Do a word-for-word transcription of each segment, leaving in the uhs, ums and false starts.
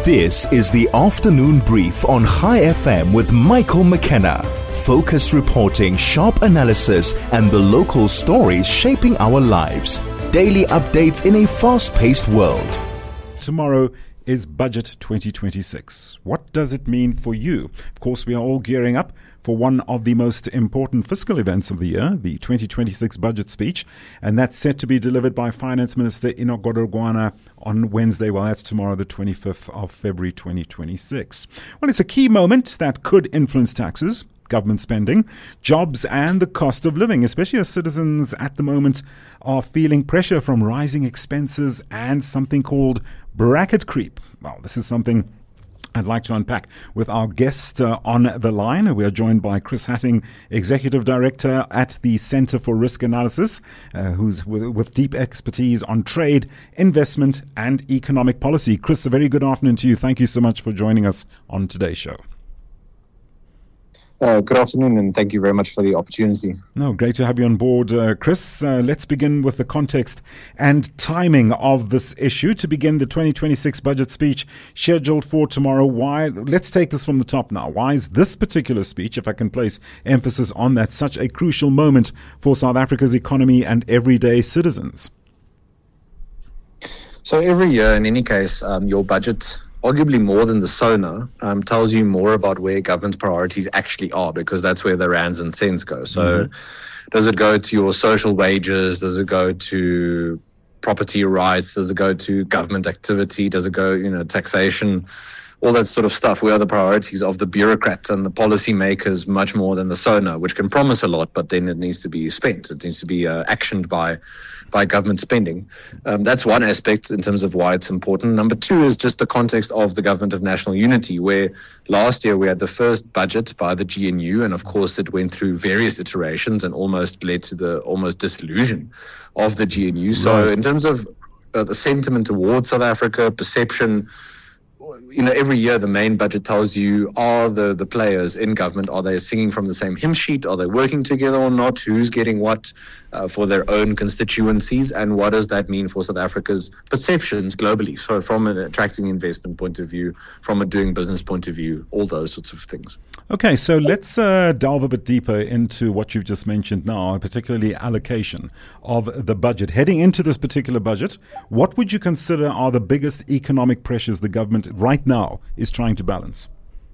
This is the afternoon brief on Chai F M with Michael McKenna. Focused reporting, sharp analysis, and the local stories shaping our lives. Daily updates in a fast-paced world. Tomorrow is Budget twenty twenty-six. What does it mean for you? Of course, we are all gearing up for one of the most important fiscal events of the year, the twenty twenty-six budget speech, and that's set to be delivered by Finance Minister Enoch Godongwana on Wednesday. Well, that's tomorrow, the twenty-fifth of February twenty twenty-six. Well, it's a key moment that could influence taxes, government spending, jobs and the cost of living, especially as citizens at the moment are feeling pressure from rising expenses and something called bracket creep. Well, this is something I'd like to unpack with our guest uh, on the line. We are joined by Chris Hattingh, Executive Director at the Centre for Risk Analysis, uh, who's with, with deep expertise on trade, investment and economic policy. Chris, a very good afternoon to you. Thank you so much for joining us on today's show. Uh, good afternoon, and thank you very much for the opportunity. No, great to have you on board, uh, Chris. Uh, let's begin with the context and timing of this issue. To begin, the twenty twenty-six budget speech scheduled for tomorrow. Why? Let's take this from the top now. Why is this particular speech, if I can place emphasis on that, such a crucial moment for South Africa's economy and everyday citizens? So every year, in any case, um, your budget, arguably more than the SONA, um, tells you more about where government's priorities actually are, because that's where the rands and cents go. So mm-hmm. does it go to your social wages? Does it go to property rights? Does it go to government activity? Does it go, you know, taxation? All that sort of stuff. Where are the priorities of the bureaucrats and the policy makers much more than the SONA, which can promise a lot, but then it needs to be spent. It needs to be uh, actioned by by government spending. Um, that's one aspect in terms of why it's important. Number two is just the context of the Government of National Unity, where last year we had the first budget by the G N U, and of course it went through various iterations and almost led to the almost dissolution of the G N U. So in terms of uh, the sentiment towards South Africa, perception, you know, every year the main budget tells you, are the, the players in government, are they singing from the same hymn sheet? Are they working together or not? Who's getting what uh, for their own constituencies? And what does that mean for South Africa's perceptions globally? So from an attracting investment point of view, from a doing business point of view, all those sorts of things. Okay, so let's uh, delve a bit deeper into what you've just mentioned now, particularly allocation of the budget. Heading into this particular budget, what would you consider are the biggest economic pressures the government right now is trying to balance?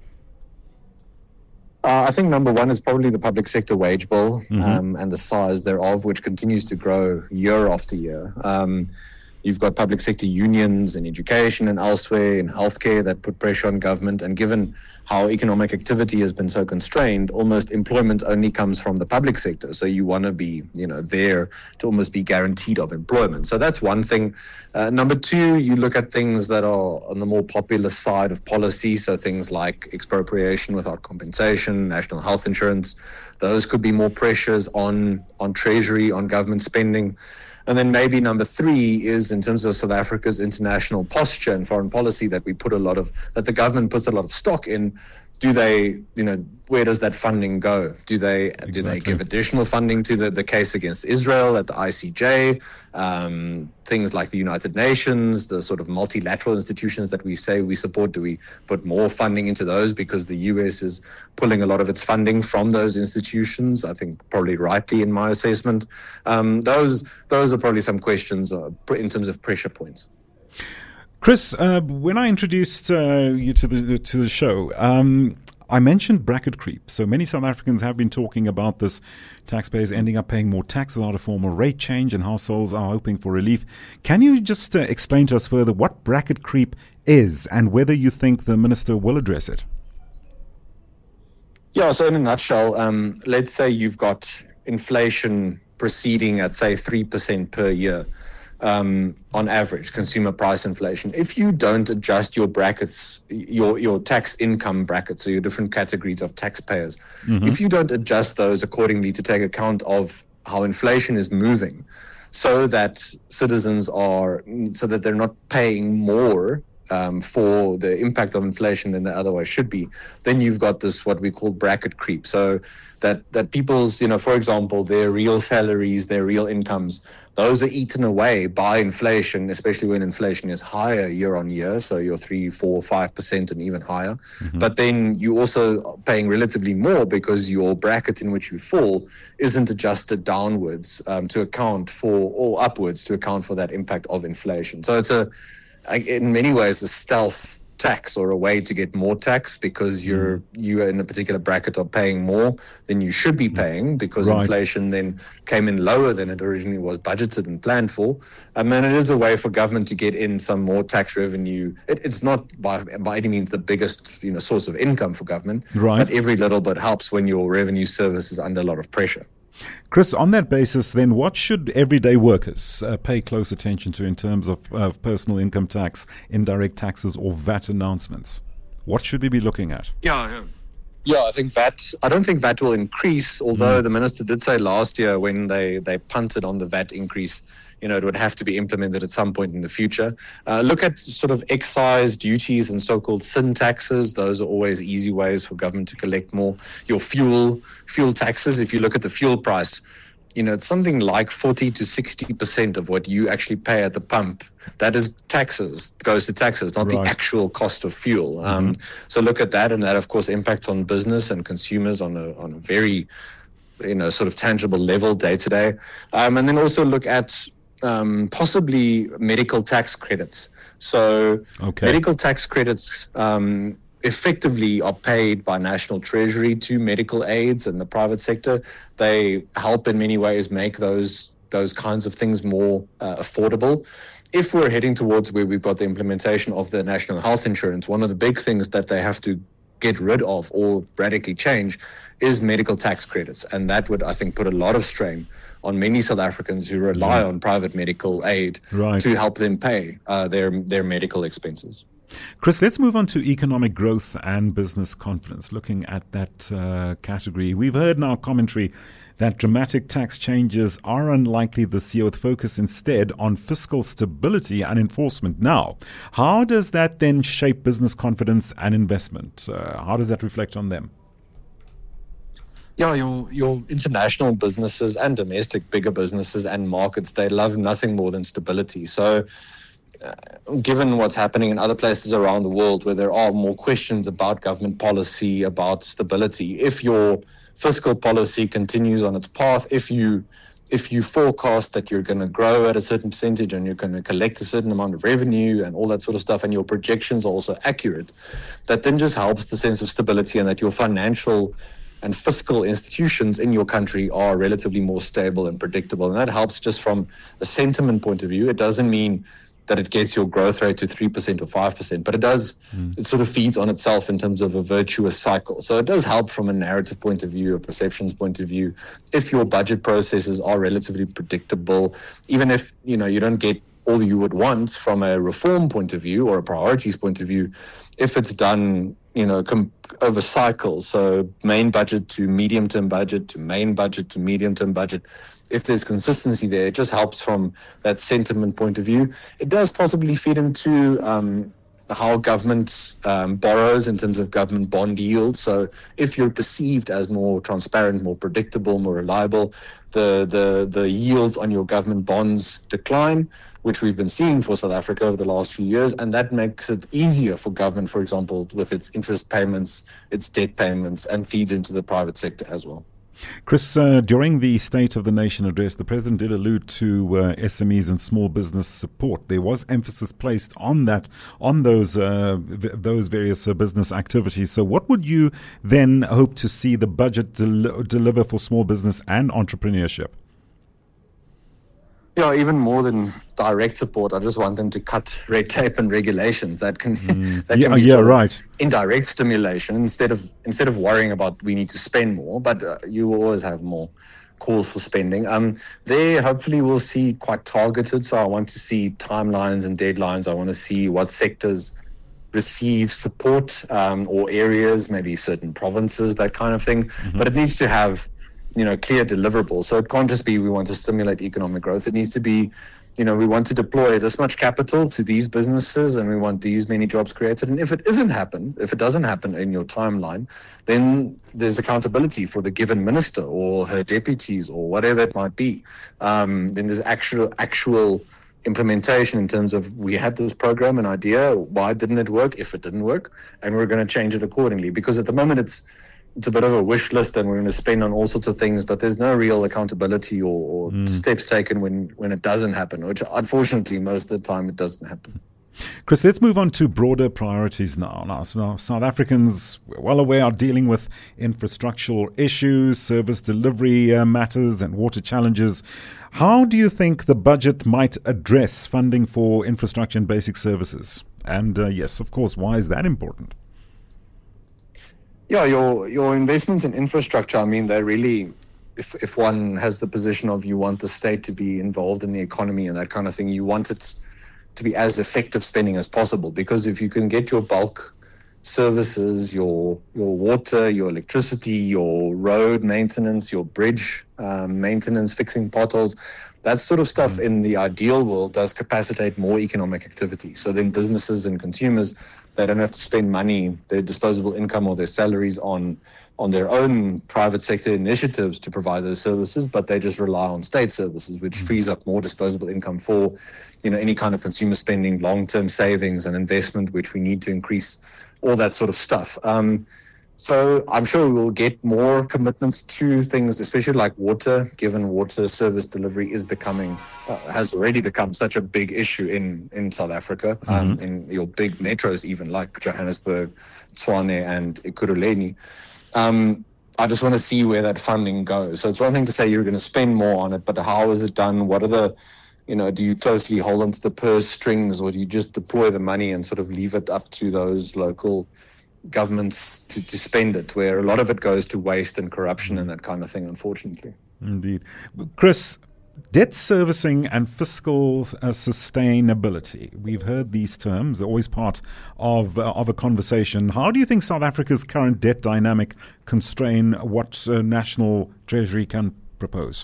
Uh, I think number one is probably the public sector wage bill, mm-hmm. um, and the size thereof, which continues to grow year after year. Um, You've got public sector unions in education and elsewhere in healthcare that put pressure on government. And given how economic activity has been so constrained, almost employment only comes from the public sector. So you want to be, you know, there to almost be guaranteed of employment. So that's one thing. Uh, number two, you look at things that are on the more popular side of policy. So things like expropriation without compensation, national health insurance. Those could be more pressures on, on treasury, on government spending. And then maybe number three is in terms of South Africa's international posture and foreign policy that we put a lot of, that the government puts a lot of stock in. Do they, you know, where does that funding go? Do they exactly. do they give additional funding to the, the case against Israel at the I C J? Um, things like the United Nations, the sort of multilateral institutions that we say we support, do we put more funding into those because the U S is pulling a lot of its funding from those institutions? I think probably rightly in my assessment. Um, those those are probably some questions uh, in terms of pressure points. Chris, uh, when I introduced uh, you to the to the show, um, I mentioned bracket creep. So many South Africans have been talking about this, taxpayers ending up paying more tax without a formal rate change, and households are hoping for relief. Can you just uh, explain to us further what bracket creep is and whether you think the minister will address it? Yeah, so in a nutshell, um, let's say you've got inflation proceeding at, say, three percent per year. Um, on average, consumer price inflation. If you don't adjust your brackets, your your tax income brackets, so your different categories of taxpayers, mm-hmm. if you don't adjust those accordingly to take account of how inflation is moving, so that citizens are, so that they're not paying more um, for the impact of inflation than they otherwise should be, then you've got this what we call bracket creep. So that that people's, you know, for example, their real salaries, their real incomes, those are eaten away by inflation, especially when inflation is higher year on year. So you're three, four, five percent and even higher. Mm-hmm. But then you also are paying relatively more because your bracket in which you fall isn't adjusted downwards um, to account for, or upwards to account for that impact of inflation. So it's a, in many ways, a stealth tax or a way to get more tax because you're you are in a particular bracket are paying more than you should be paying because right. inflation then came in lower than it originally was budgeted and planned for. Um, and it is a way for government to get in some more tax revenue. It, it's not by by any means the biggest you know source of income for government, right. but every little bit helps when your revenue service is under a lot of pressure. Chris, on that basis, then, what should everyday workers uh, pay close attention to in terms of uh, personal income tax, indirect taxes, or V A T announcements? What should we be looking at? Yeah, yeah. Yeah, I think V A T, I don't think V A T will increase, although mm. the minister did say last year when they, they punted on the V A T increase, you know, it would have to be implemented at some point in the future. Uh, look at sort of excise duties and so-called sin taxes. Those are always easy ways for government to collect more. Your fuel, fuel taxes, if you look at the fuel price, you know, it's something like forty to sixty percent of what you actually pay at the pump. That is taxes, goes to taxes, not right. the actual cost of fuel. Mm-hmm. Um, so look at that, and that, of course, impacts on business and consumers on a on a very, you know, sort of tangible level day to day. Um, and then also look at um, possibly medical tax credits. So okay. medical tax credits um, effectively are paid by National Treasury to medical aids and the private sector. They help in many ways make those those kinds of things more uh, affordable. If we're heading towards where we've got the implementation of the national health insurance, one of the big things that they have to get rid of or radically change is medical tax credits. And that would, I think, put a lot of strain on many South Africans who rely yeah. on private medical aid right. to help them pay uh, their their medical expenses. Chris, let's move on to economic growth and business confidence. Looking at that uh, category, we've heard now commentary that dramatic tax changes are unlikely this year, with focus instead on fiscal stability and enforcement. Now, how does that then shape business confidence and investment? Uh, how does that reflect on them? Yeah, your your international businesses and domestic bigger businesses and markets, they love nothing more than stability. So uh, given what's happening in other places around the world where there are more questions about government policy, about stability, if your fiscal policy continues on its path, if you if you forecast that you're going to grow at a certain percentage and you're going to collect a certain amount of revenue and all that sort of stuff, and your projections are also accurate, that then just helps the sense of stability and that your financial and fiscal institutions in your country are relatively more stable and predictable. And that helps just from a sentiment point of view. It doesn't mean that it gets your growth rate to three percent or five percent, but it does, mm. it sort of feeds on itself in terms of a virtuous cycle. So it does help from a narrative point of view, a perceptions point of view. If your budget processes are relatively predictable, even if, you know, you don't get all you would want from a reform point of view or a priorities point of view, if it's done, you know, com- over cycles, so main budget to medium-term budget to main budget to medium-term budget, if there's consistency there, it just helps from that sentiment point of view. It does possibly feed into um, how government um, borrows in terms of government bond yield. So if you're perceived as more transparent, more predictable, more reliable, the, the, the yields on your government bonds decline, which we've been seeing for South Africa over the last few years. And that makes it easier for government, for example, with its interest payments, its debt payments, and feeds into the private sector as well. Chris, uh, during the State of the Nation address, the President did allude to uh, S M Es and small business support. There was emphasis placed on that, on those uh, v- those various uh, business activities. So what would you then hope to see the budget del- deliver for small business and entrepreneurship? Yeah, even more than direct support, I just want them to cut red tape and regulations. That can mm. that yeah, can be yeah, sort of right. indirect stimulation instead of instead of worrying about we need to spend more, but uh, you will always have more calls for spending. Um, there, hopefully, we'll see quite targeted. So I want to see timelines and deadlines. I want to see what sectors receive support um, or areas, maybe certain provinces, that kind of thing. Mm-hmm. But it needs to have, you know, clear deliverables. So it can't just be we want to stimulate economic growth. It needs to be you know, we want to deploy this much capital to these businesses and we want these many jobs created. And if it isn't happen, if it doesn't happen in your timeline, then there's accountability for the given minister or her deputies or whatever it might be. Um, then there's actual, actual implementation in terms of we had this program, an idea, why didn't it work if it didn't work, and we're going to change it accordingly. Because at the moment it's it's a bit of a wish list and we're going to spend on all sorts of things, but there's no real accountability or, or mm. steps taken when, when it doesn't happen, which unfortunately most of the time it doesn't happen. Chris, let's move on to broader priorities now. Now, so South Africans, we're well aware, are dealing with infrastructural issues, service delivery uh, matters and water challenges. How do you think the budget might address funding for infrastructure and basic services? And uh, yes, of course, why is that important? Yeah, your your investments in infrastructure, I mean, they really, if if one has the position of you want the state to be involved in the economy and that kind of thing, you want it to be as effective spending as possible. Because if you can get your bulk services, your your water, your electricity, your road maintenance, your bridge um, maintenance, fixing potholes, that sort of stuff mm. in the ideal world does capacitate more economic activity. So then businesses and consumers, they don't have to spend money, their disposable income or their salaries on on their own private sector initiatives to provide those services, but they just rely on state services, which mm. frees up more disposable income for, you know, any kind of consumer spending, long-term savings and investment, which we need to increase, all that sort of stuff. Um, So I'm sure we will get more commitments to things, especially like water, given water service delivery is becoming, uh, has already become such a big issue in, in South Africa, mm-hmm. um, in your big metros, even like Johannesburg, Tshwane and Ekurhuleni. Um, I just want to see where that funding goes. So it's one thing to say you're going to spend more on it, but how is it done? What are the, you know, do you closely hold onto the purse strings, or do you just deploy the money and sort of leave it up to those local governments to, to spend it, where a lot of it goes to waste and corruption and that kind of thing, unfortunately. Indeed. Chris, debt servicing and fiscal uh, sustainability. We've heard these terms. They're always part of, uh, of a conversation. How do you think South Africa's current debt dynamic constrain what uh, National Treasury can propose?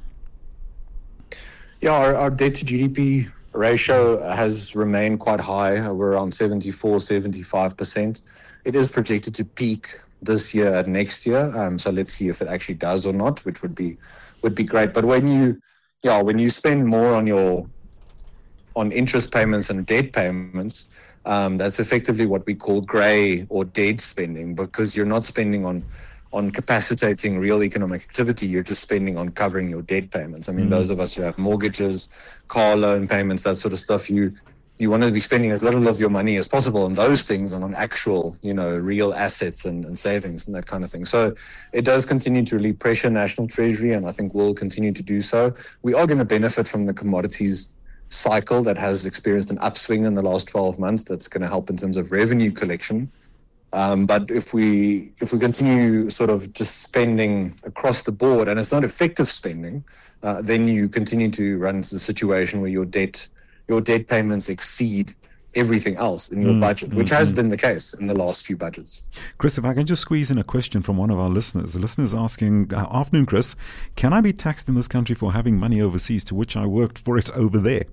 Yeah, our, our debt to G D P ratio has remained quite high. We're around seventy-four, seventy-five percent. It is projected to peak this year and next year. Um, so let's see if it actually does or not, which would be would be great. But when you, yeah, when you spend more on your on interest payments and debt payments, um, that's effectively what we call grey or dead spending, because you're not spending on on capacitating real economic activity. You're just spending on covering your debt payments. I mean, mm. those of us who have mortgages, car loan payments, that sort of stuff, you you want to be spending as little of your money as possible on those things and on actual, you know, real assets and, and savings and that kind of thing. So it does continue to relieve pressure National Treasury, and I think will continue to do so. We are going to benefit from the commodities cycle that has experienced an upswing in the last twelve months. That's going to help in terms of revenue collection. Um, but if we if we continue sort of just spending across the board and it's not effective spending, uh, then you continue to run into the situation where your debt your debt payments exceed everything else in your mm, budget, which mm, has mm. been the case in the last few budgets. Chris, if I can just squeeze in a question from one of our listeners. The listener is asking, uh, afternoon, Chris, can I be taxed in this country for having money overseas to which I worked for it over there?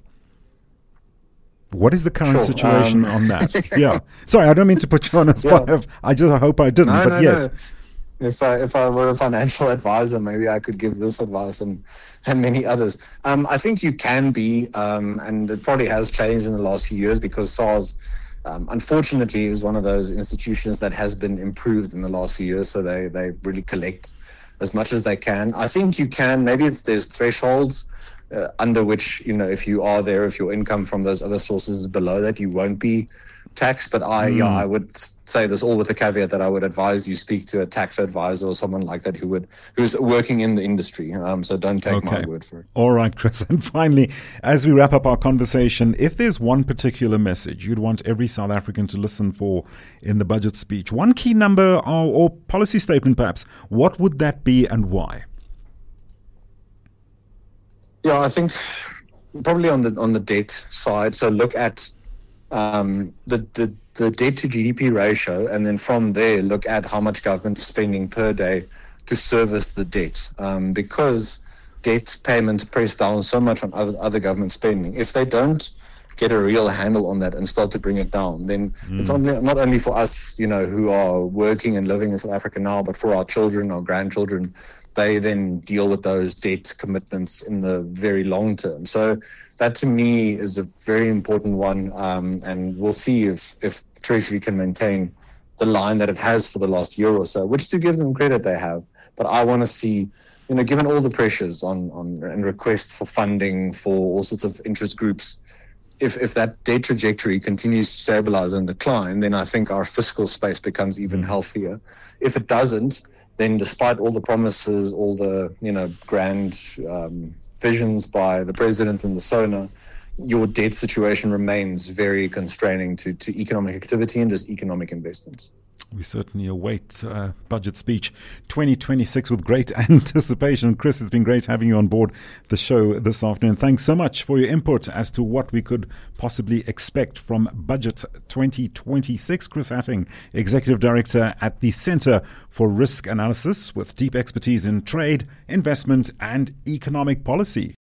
What is the current sure, situation um, on that? Yeah. Sorry, I don't mean to put you on a spot. Yeah. I just hope I didn't, no, but no, yes. No. If I if I were a financial advisor, maybe I could give this advice and, and many others. Um, I think you can be, um, and it probably has changed in the last few years because SARS, um, unfortunately, is one of those institutions that has been improved in the last few years. So they, they really collect as much as they can. I think you can, maybe it's there's thresholds uh, under which, you know, if you are there, if your income from those other sources is below that, you won't be taxed. But I, mm. yeah, I would say this all with the caveat that I would advise you speak to a tax advisor or someone like that who would who's working in the industry. Um, so don't take okay. my word for it. All right, Chris. And finally, as we wrap up our conversation, if there's one particular message you'd want every South African to listen for in the budget speech, one key number or, or policy statement perhaps, what would that be and why? Yeah, I think probably on the on the debt side. So look at um, the, the the debt to G D P ratio, and then from there look at how much government is spending per day to service the debt. Um, because debt payments press down so much on other, other government spending. If they don't get a real handle on that and start to bring it down, then mm. it's only, not only for us, you know, who are working and living in South Africa now, but for our children, our grandchildren, they then deal with those debt commitments in the very long term. So that to me is a very important one, um, and we'll see if, if Treasury can maintain the line that it has for the last year or so, which to give them credit they have. But I want to see, you know, given all the pressures on, on and requests for funding for all sorts of interest groups, if if that debt trajectory continues to stabilize and decline, then I think our fiscal space becomes even healthier. If it doesn't, then despite all the promises, all the, you know, grand um, visions by the president and the SONA, your debt situation remains very constraining to, to economic activity and just economic investments. We certainly await uh, budget speech twenty twenty-six with great anticipation. Chris, it's been great having you on board the show this afternoon. Thanks so much for your input as to what we could possibly expect from budget twenty twenty-six. Chris Hattingh, Executive Director at the Centre for Risk Analysis with deep expertise in trade, investment and economic policy.